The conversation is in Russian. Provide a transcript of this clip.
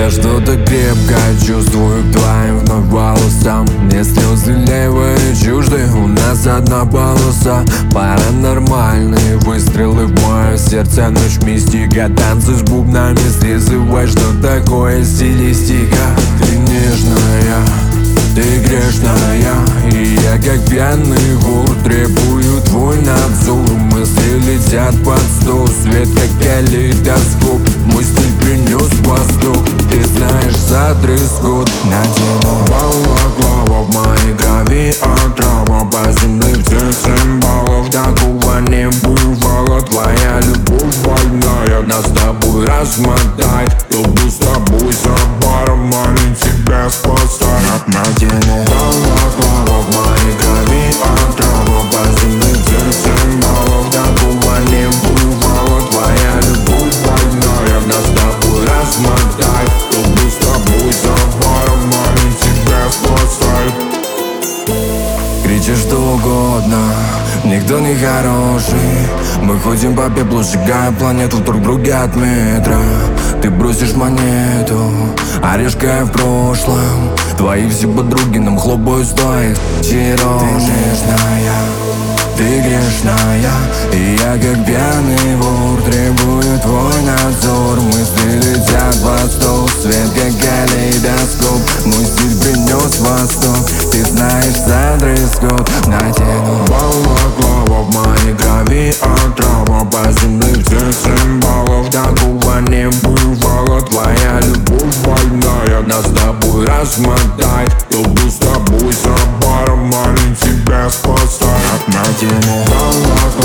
Я что-то крепко чувствую к твоим вновь волосам. Мне слезы левые чужды, у нас одна полоса. Паранормальные выстрелы в мое сердце. Ночь мистика, танцы с бубнами, срезывай, что такое стилистика. Ты нежная, ты грешная, и я как пьяный вор требую твой надзор. Мысли летят под стол, свет как калейдоскоп. Мой стиль принес восток, ты знаешь за дресс-код. Надену балаклава, в моей крови отрава. По земле все 7 баллов, такого не бывало. Твоя любовь больная, нас с тобой размотай. Кто был с тобой за баром, они тебя спасают. Надену балаклава, в моей крови отрава. По земле все 7 баллов, такого не бывало. Твоя любовь больная, нас с тобой размотай. Кто был с тобой за баром, они тебя спасают. Кричишь что угодно, никто не хороший. Мы ходим по пеплу, сжигая планету друг друга от метра. Ты бросишь монету, орешка в прошлом. Твои все подруги нам хлопают с твоих чиров. Ты нежная, ты грешная, и я как пьяный вор требую твой надзор. Мысли летят под стол, свет как калейдоскоп. Мой стиль принес восток, ты знаешь за дресс-код. Надену балаклава, в моей крови отрава. По земле все 7 баллов, такого не бывало. Твоя любовь больная, нас с тобой размотай. Кто был с тобой за баром, они тебя спасают. Надену балаклава.